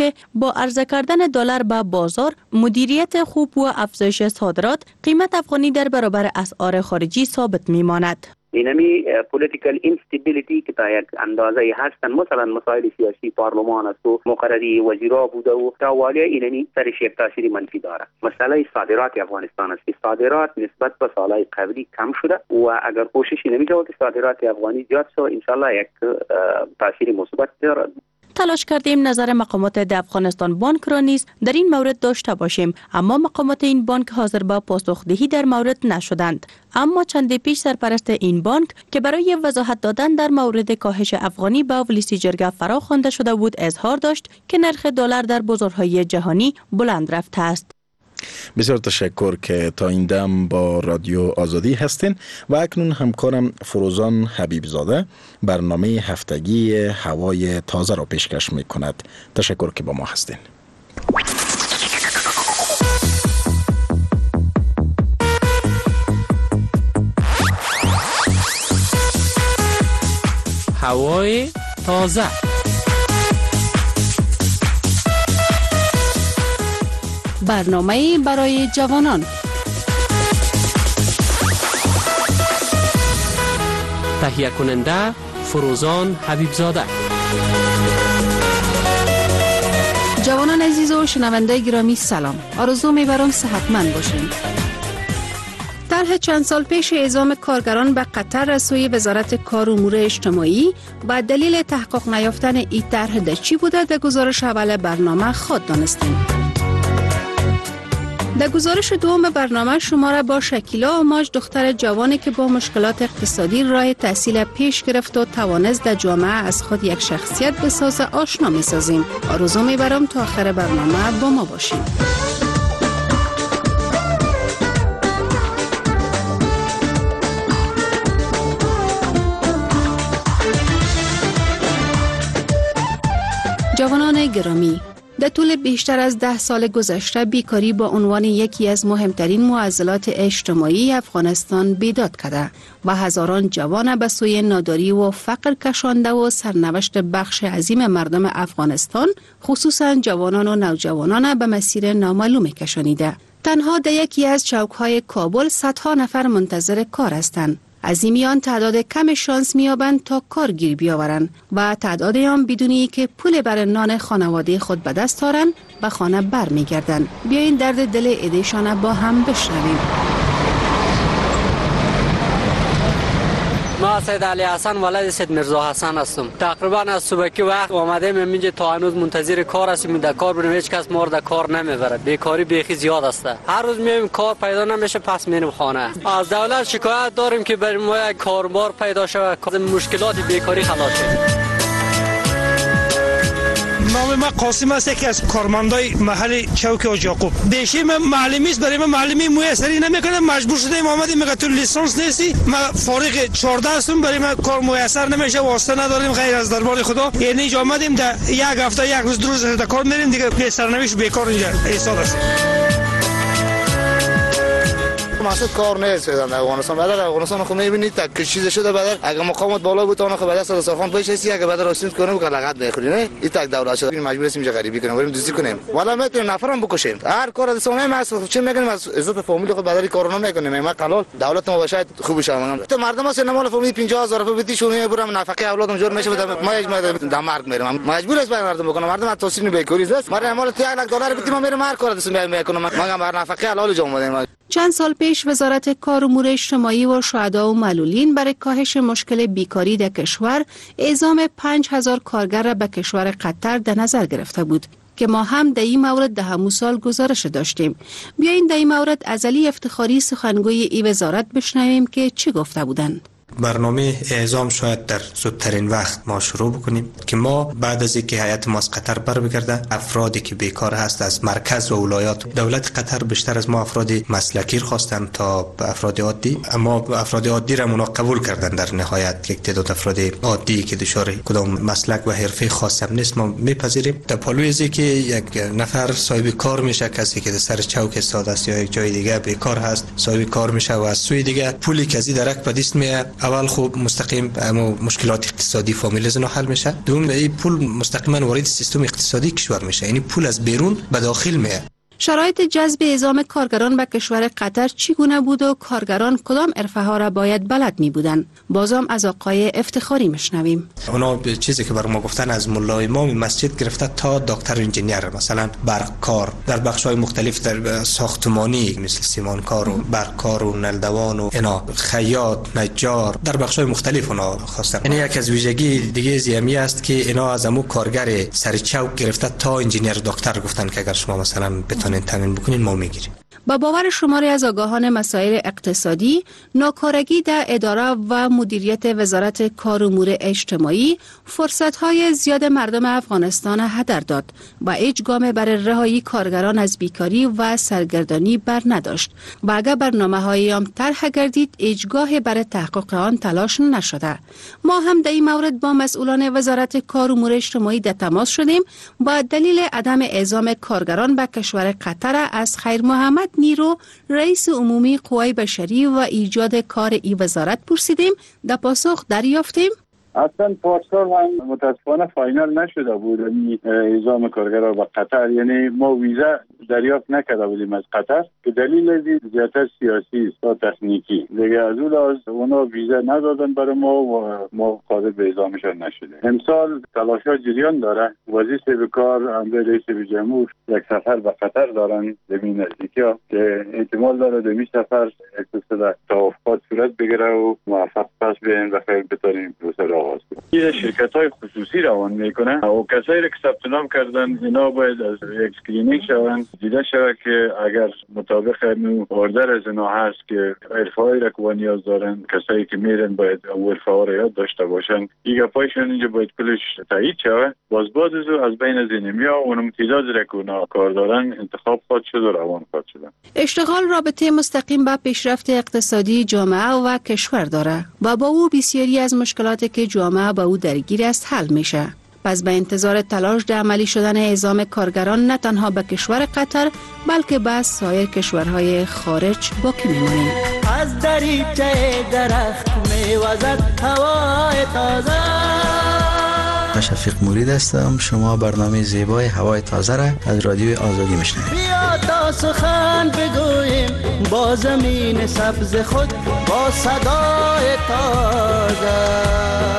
که با عرضه کردن دلار به بازار، مدیریت خوب و افزایش صادرات، قیمت افغانی در برابر اسعار خارجی ثابت میماند. اینمی پولیتیکال اینستیبیلیتی که تا یک اندازه هستن، مثلا مسائل سیاسی پارلمان است و مقرری وزیرا بوده و تاوالی اینمی سرش یک تاثیر منفی داره. مسئله صادرات افغانستان است. صادرات نسبت به سالهای قبلی کم شده و اگر کوششی نمیشه که صادرات افغانی زیاد شه، ان شاء الله یک تاثیر مثبت داره. تلاش کردیم نظر مقامات د افغانستان بانک را نیز در این مورد داشته باشیم، اما مقامات این بانک حاضر به پاسخدهی در مورد نشدند. اما چند پیش سرپرست این بانک که برای وضاحت دادن در مورد کاهش افغانی به ولیسی جرگه فرا خوانده شده بود، اظهار داشت که نرخ دلار در بازارهای جهانی بلند رفته است. بسیار تشکر که تا این دم با رادیو آزادی هستین و اکنون همکارم فروزان حبیبزاده برنامه هفتگی هوای تازه را پیشکش می کند. تشکر که با ما هستین. هوای تازه. برنامه برای جوانان. تهیه کننده فروزان حبیبزاده. جوانان عزیز و شنونده گرامی سلام. آرزو می‌برم صحتمند باشین. طرح چند سال پیش اعزام کارگران به قطر از سوی وزارت کار و امور اجتماعی با دلیل تحقق نیافتن این طرح در چی بوده در گزارش اول برنامه خود دانستیم. در گزارش دوم برنامه شما را با شکیلا آماج، دختر جوانی که با مشکلات اقتصادی راه تحصیل پیش گرفت و توانست در جامعه از خود یک شخصیت بسازه آشنا می سازیم. آرزو می برم تا آخر برنامه با ما باشیم. جوانان گرامی، در طول بیشتر از 10 سال گذشته بیکاری با عنوان یکی از مهمترین معضلات اجتماعی افغانستان بیداد کرده و هزاران جوان به سوی ناداری و فقر کشانده و سرنوشت بخش عظیم مردم افغانستان خصوصا جوانان و نوجوانان به مسیر نامعلوم کشانیده. تنها در یکی از چوک‌های کابل صدها نفر منتظر کار هستند. از این میان تعداد کم شانس میابند تا کار گیر بیاورند و تعداد آن بدونی که پول بر نان خانواده خود به دست آورند به خانه بر میگردند. بیاین درد دل ایدهشان با هم بشنویم. ما سید علی حسن ولد سید مرزا حسن هستم. تقریبا از صبح که وقت آمدیم اینجا تا هنوز منتظر کار هستیم. در کار بریم، هیچ کس ما رو در کار نمیبره. بیکاری بیخی زیاد است. هر روز میایم کار پیدا نمیشه، پس میریم خانه. از دولت شکایت داریم که برای ما یک کاربار پیدا شود، مشکلات بیکاری خلاص شد. نام من قاسم است، یکی از کارمندای محل چوک حاج یعقوب. دیشی من معلمی است، برای من معلمی میسری نمیکنه، مجبور شدیم اومدیم. میگه تو لیسانس نیستی، من فارغ 14 هستم، برای من کار میسر نمیشه، واسطه نداریم غیر از دربار خدا. یعنی اینجا اومدیم در یک هفته یک روز دو روز در کار میریم دیگه، سرنوشت بیکار اینجا ایستاد است. مقصد کار نیست در افغانستان. بعد افغانستان خو میبینید تا چیز شده، بعد اگه مقامات بالا بود اون خو بعد از سرخان پیش هستی، اگه بعد راستین کنه که لغت بخوری نه این تک دولت شده. مجبور هستیم غریبی کنیم، بریم دوزی کنیم، والا میتونیم نفرم بکشیم. هر کار از سومه ما چه میگیم، از عزت فامیل خود بعد کار نمیکنیم. ما قلال دولت ما باشه خوب شه. تو مردم است نمال فامیل 50000 روپیه بدی شونه برام نفقه اولادم جور میشه، ما یک در مرگ میرم. مجبور است مردم بکنم، مردم از توصیل بیکاری است. ما مال 1 لک دلار بدیم ما میرم هر کار دست میکنم. ما بر نفقه حلال جا اومدیم. چند سال پیش وزارت کار و امور اجتماعی و شهدا و معلولین برای کاهش مشکل بیکاری در کشور اعزام 5000 کارگر را به کشور قطر در نظر گرفته بود که ما هم در این مورد در همون سال گزارش داشتیم. بیایین در این مورد از علی افتخاری سخنگوی این وزارت بشنویم که چی گفته بودند. برنامه اعزام شاید در زودترین وقت ما شروع بکنیم که ما بعد از اینکه هیئت ما از قطر برمیگرده، افرادی که بیکار هست از مرکز و ولایات، دولت قطر بیشتر از ما افراد مسلکی خواستن تا افراد عادی، اما افراد عادی را اونا قبول کردن. در نهایت یک تعداد افراد عادی که دچار کدام مسلک و حرفه خاصم نیست ما میپذیریم. در پلوی از اینکه یک نفر صاحب کار میشه، کسی که در سر چوک ایستاده است یا یک جای دیگه بیکار هست صاحب کار میشه و از سوی دیگه پولی که از درک به دست میاد اول خوب مستقیم مشکلات اقتصادی فامیل زنا حل میشه. دوم این پول مستقیما وارد سیستم اقتصادی کشور میشه، یعنی پول از بیرون به داخل میاد. شرایط جذب اعزام کارگران به کشور قطر چگونه بود و کارگران کدام حرفه ها را باید بلد می بودند؟ بازم از آقای افتخاری میشنویم. اونا چیزی که بر ما گفتن از ملا امام مسجد گرفته تا دکتر انجینیر، مثلا برق کار در بخش‌های مختلف در ساختمانی مثل سیمانکار و برق کار و نلدوان و اینا، خیاط، نجار، در بخش‌های مختلف اونا خواستن. یعنی یک از ویژگی دیگه زیمی است که اینا از امو کارگر سر چوک گرفته تا انجینیر دکتر گفتن که اگر شما مثلا تامین بکنین ما میگیریم. با باور شماری از آگاهان مسائل اقتصادی، ناکارگی در اداره و مدیریت وزارت کار و امور اجتماعی فرصت‌های زیاد مردم افغانستان هدر داد و هیچ گام برای رهایی کارگران از بیکاری و سرگردانی بر نداشت و اگر برنامه‌های آن طرح گردید هیچگاه برای تحقق آن تلاش نشده. ما هم در این مورد با مسئولان وزارت کار و امور اجتماعی در تماس شدیم با دلیل عدم اعزام کارگران به کشور قطر از خیر محمد نیرو رئیس عمومی قوای بشری و ایجاد کار این وزارت پرسیدیم. در پاسخ دریافتیم اصلا پارسال هم متاسفانه فاینال نشده بود اعزام کارگران به قطر، یعنی ما ویزا دریافت نکرده بودیم از قطر که دلیل از زیادتر سیاسی است تا تکنیکی دیگه. از اون لحاظ اونا ویزا ندادن برای ما و ما قادر به اعزامشان نشده. امسال تلاش‌ها جریان داره. وزیر به کار امر رئیس جمهور یک سفر به قطر دارن به این نزدیکی‌ها که احتمال داره در این سفر اقتصاد توافقات صورت بگیره و موفق پس بیاین و خیر بتونیم پروسه این شرکت‌های خصوصی روان میکنه و کسایی که ثبت نام کردن اینا باید از اسکرینینگ شوند، دیده شود که اگر مطابق اوردر از اینا هست که حرفه‌ای را که نیاز دارن، کسایی که میرن باید حرفه‌ها را یاد داشته باشن. این گپایشون اینجا باید کلش تایید شود. باز از بین از اینمیا و اون تعدادی را که اونا کار دارن انتخاب خود شد و روان خود شدن. اشتغال رابطه مستقیم با پیشرفت اقتصادی جامعه و کشور داره و با او بسیاری از مشکلاتی که جامعه با او درگیر است حل میشه. پس به انتظار تلاش در عملی شدن اعزام کارگران نه تنها به کشور قطر بلکه به سایر کشورهای خارج باقی میمونیم. از دریچه درخت میوزد هوای تازه. شفیق مرید هستم. شما برنامه زیبای هوای تازه را از رادیو آزادی میشنوید. بیا تا سخن بگوییم با زمین سبز خود با صدای تازه.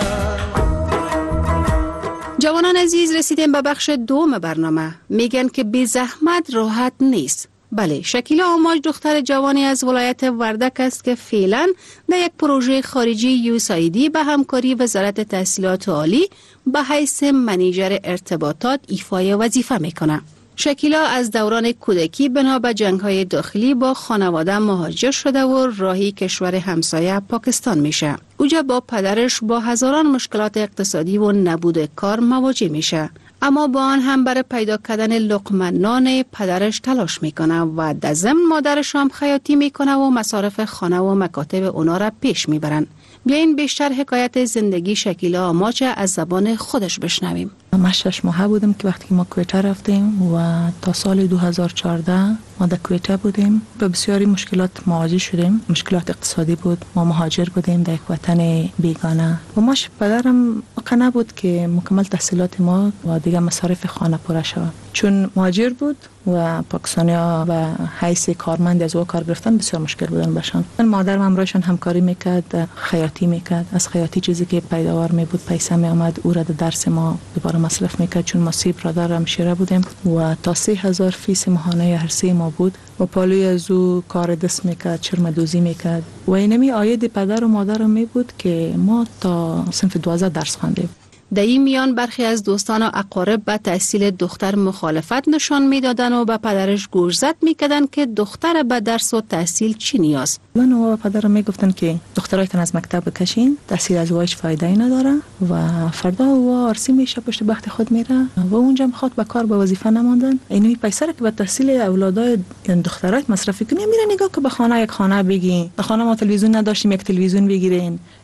جوانان عزیز، رسیدیم به بخش دوم برنامه. میگن که بی زحمت راحت نیست. بله، شکیلا آماج دختر جوانی از ولایت وردک است که فعلا در یک پروژه خارجی USAID به همکاری وزارت تحصیلات عالی به حیث منیجر ارتباطات ایفای وظیفه میکنه. شکیلا از دوران کودکی بنا به جنگ‌های داخلی با خانواده مهاجر شده و راهی کشور همسایه پاکستان میشه. اوجا با پدرش با هزاران مشکلات اقتصادی و نبود کار مواجه میشه، اما با آن هم برای پیدا کردن لقمه نان پدرش تلاش میکنه و در ضمن مادرش هم خیاطی میکنه و مصارف خانه و مکاتب اونا را پیش میبرن. بیاین بیشتر حکایت زندگی شکیلا آماج از زبان خودش بشنویم. من 6 ماه بودم که وقتی ما کویته رفتیم و تا سال 2014 ما در کویته بودیم. به بسیاری مشکلات مواجه شدیم. مشکلات اقتصادی بود. ما مهاجر بودیم در یک وطن بیگانه و ماش پدرم قناع بود که مکمل تحصیلات ما و دیگه مصارف خانه پوره شود. چون مهاجر بود و پاکستانیا و حیث کارمند از او کار گرفتن بسیار مشکل بودن باشن. مادرم همراهشان همکاری میکرد، خیاطی میکرد. از خیاطی چیزی که پیداوار می بود پیسه می آمد او را در درس ما دوباره مصرف میکرد، چون ما 3 برادر همشیره بودیم و تا 3000 فیس ماهانه هر سه ما بود و پالوی از او کار دست میکرد، چرم دوزی میکرد و اینمی آید پدر و مادرم می بود که ما تا صنف 12 درس خواندیم. در این میان برخی از دوستان و اقارب به تحصیل دختر مخالفت نشان میدادن و به پدرش گوشزد میکردن که دختر به درس و تحصیل چی نیاز. من و پدرم میگفتن که دخترایتان از مکتب بکشین، تحصیل از وایش فایده ای نداره و فردا و آرسی میشه پشت بخت خود میره و اونجا خود به کار به وظیفه نماندن. اینمی پیسه که به تحصیل اولادای دخترایت مصرف کنین، میره نگاه که به خانه یک خانه بگین، به خانه ما تلویزیون نداشتیم یک تلویزیون بگیرین،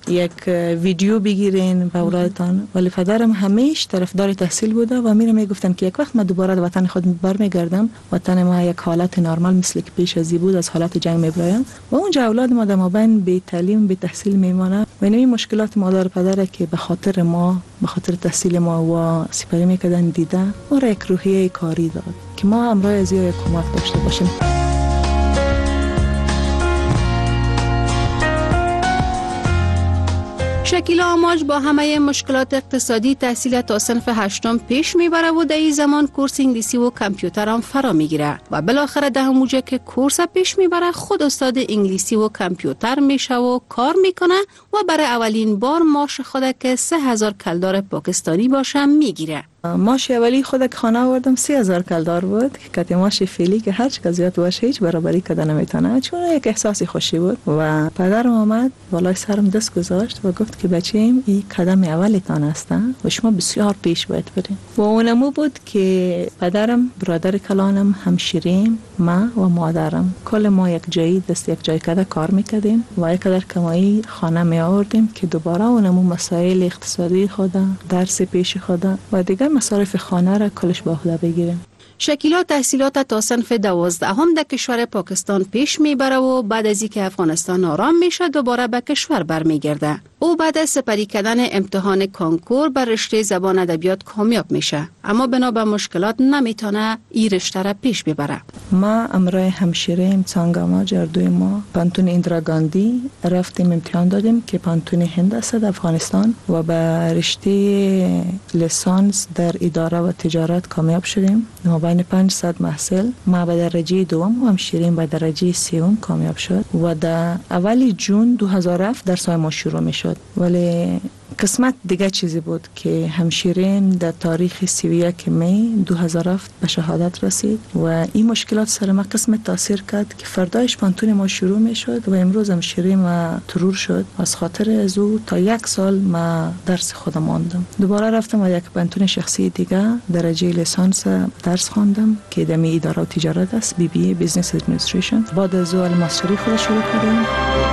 یک ویدیو بگیرین به اولادتان. ولی پدرم همیشه طرفدار تحصیل بوده و میرم میگفتن که یک وقت من دوباره به وطن خود برمیگردم، وطن ما یک حالت نرمال مثل که پیش ازی بود از حالت جنگ میبرایم و اونجا اولاد ما در مابین بی تعلیم بی تحصیل میمانه و این مشکلات مادر پدر که به خاطر ما به خاطر تحصیل ما و سپری میکردن دیده ما را یک روحیه کاری داد که ما همراه از یک کمک داشته باشیم. شکیلا آماج با همه مشکلات اقتصادی تحصیل تا صنف 8 پیش میبره و در این زمان کورس انگلیسی و کامپیوتر هم فرا میگیره و بالاخره در همونجا که کورس پیش میبره خود استاد انگلیسی و کامپیوتر میشه و کار میکنه و برای اولین بار معاش خود که 3000 کلدار پاکستانی باشه میگیره. معاش اولی خود که خانه آوردم 3000 کلدار بود که کتی معاش فعلی که هر چقدر زیاد باشه هیچ برابری کردن نمیتونه، چون یک احساسی خوشی بود. و پدرم آمد بالای سرم دست گذاشت و گفت که بچه‌ام این قدم اولتان است و شما بسیار پیش باید برین. و اونمو بود که پدرم، برادر کلانم، همشیریم، ما و مادرم کل ما یک جایی دست یک جای کده کار میکردیم و یک کدر کمایی خانه می آوردیم که دوباره اونمو مسائل اقتصادی خود، درس پیش خود و دیگه مصارف خانه را کلش با خود بگیریم. شکیلا تحصیلات تا صنف 12 در کشور پاکستان پیش میبره و بعد از اینکه افغانستان آرام میشه دوباره به کشور برمیگرده. او بعد از سپری کردن امتحان کانکور بر رشته زبان ادبیات کامیاب میشه، اما بنا به مشکلات نمیتونه این رشته را پیش ببره. ما امرای همشیریم سانگاما جردوی ما پانتون ایندرا گاندی رفتیم امتحان دادیم که پانتون هند است در افغانستان و به رشته لیسانس در اداره و تجارت کامیاب شدیم. ما بین 500 محصل ما به درجه دوم و همشیریم به درجه سوم کامیاب شد و در اول جون 2007 درس ما شروع می شد. ولی قسمت دیگه چیزی بود که همشیرین در تاریخ 31 می 2007 به شهادت رسید و این مشکلات سر ما قسمت تاثیر کرد که فردایش پانتون ما شروع می شد و امروز همشیرین ما ترور شد. از خاطر از او تا 1 سال ما درس خودم ماندم. دوباره رفتم و یک پانتون شخصی دیگه درجه لیسانس درس خواندم که در اداره و تجارت است، BBA Business Administration. بعد از او ماستری خود شروع کردم.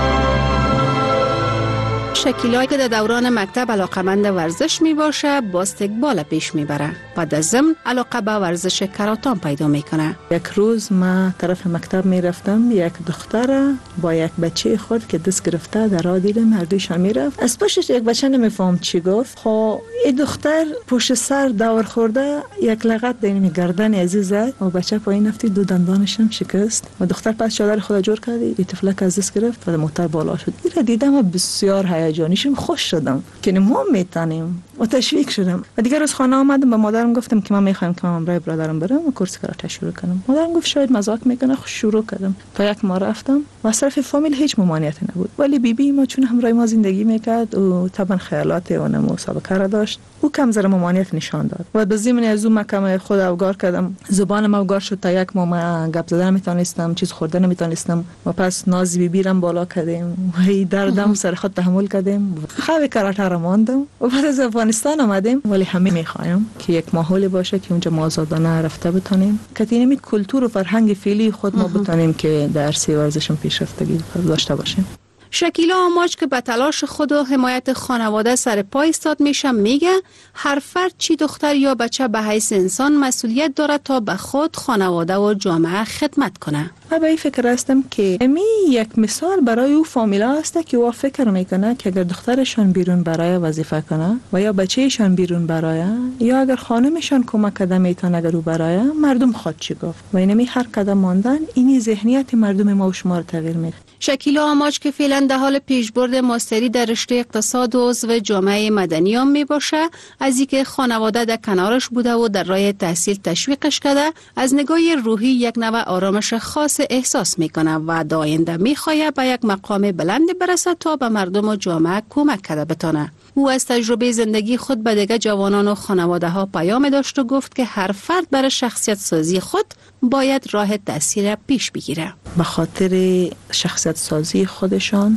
شکیلا که در دوران مکتب علاقمند ورزش می باشه باسکتبال پیش می بره. بعد از ضمن علاقه به ورزش کراتان پیدا میکنه. یک روز ما طرف مکتب می رفتم، یک دختر با یک بچه خود که دست گرفته در راه دیدم، هر دویشان می رفت. از پشتش یک بچه نمیفهم چی گفت. خب این دختر پشت سر دور خورده یک لغت در گردن عزیز زد و بچه پایین رفت، دو دندانش هم شکست و دختر پس چادر خود جور کرد، این طفلک از دست گرفت و موتور بالا شد. این دیدم بسیار هیجانیشم، خوش شدم که ما میتونیم و تشویق شدم. و دیگر از خانه آمدم به مادرم گفتم که من میخوام که من همراه برادرم برم و کورس کراته شروع کنم. مادرم گفت شاید مزاق میکنه، شروع کردم. تا 1 ماه رفتم و از طرف فامیل هیچ ممانعتی نبود. ولی بیبی ما چون همراه ما زندگی میکرد و طبعا خیالات و مسابقه را داشت، او کم ذره ممانعت نشان داد و به ضمن از اون مکم خود اوگار کردم. زبانم اوگار شد، تا 1 ماه گپ زدن نمیتونستم، چیز خوردن نمیتونستم و پس ناز بیبیرم بالا کردیم و دردم سر خود تحمل کردیم. خواب کراته را ماندم و بعد از افغانستان آمدیم. ولی همه میخوایم که یک ماحولی باشه که اونجا ما آزادانه رفته بتونیم، که اینمی کلتور و فرهنگ فعلی خود ما بتونیم که در عرصه ورزشم پیشرفتگی داشته باشیم. شکیلا آماج که به تلاش خود و حمایت خانواده سر پای ایستاد میشه میگه هر فرد چی دختر یا بچه به حیث انسان مسئولیت داره تا به خود، خانواده و جامعه خدمت کنه. من به این فکر هستم که امی یک مثال برای او فامیلا است که او فکر میکنه که اگر دخترشان بیرون برای وظیفه کنه و یا بچهشان بیرون برای یا اگر خانمشان کمک کرده میتونه اگر او برای مردم خود چی گفت و اینمی هر قدم ماندن اینی ذهنیت مردم ما و شما رو تغییر میده. شکیلا آماج که فعلا در حال پیشبرد ماستری در رشته اقتصاد و عضو جامعه مدنی هم می باشه، از اینکه خانواده در کنارش بوده و در راه تحصیل تشویقش کرده، از نگاه روحی یک نوع آرامش خاص احساس میکنه و در آینده میخواد به یک مقام بلند برسه تا به مردم و جامعه کمک کرده بتونه. او از تجربه زندگی خود به دیگر جوانان و خانواده ها پیام داشت و گفت که هر فرد برای شخصیت سازی خود باید راه تأثیر پیش بگیره. به خاطر شخصیت سازی خودشان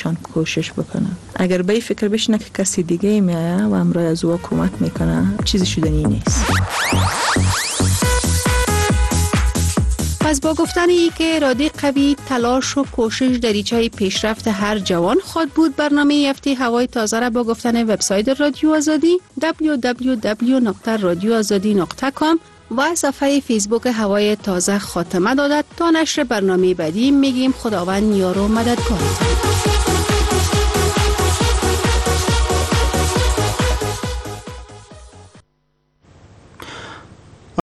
کوشش بکنن. اگر به این فکر بشینه که کسی دیگه میایه و همراه از او کمک میکنه، چیزی شدنی نیست. پس با گفتن ای که اراده قوی، تلاش و کوشش دریچه پیشرفت هر جوان خود بود، برنامه هفته هوای تازه را با گفتن وبسایت رادیو آزادی www.radioazadi.com و صفحه فیسبوک هوای تازه خاتمه دادد. تا نشر برنامه بعدی میگیم خداوند یار و مددگارتان.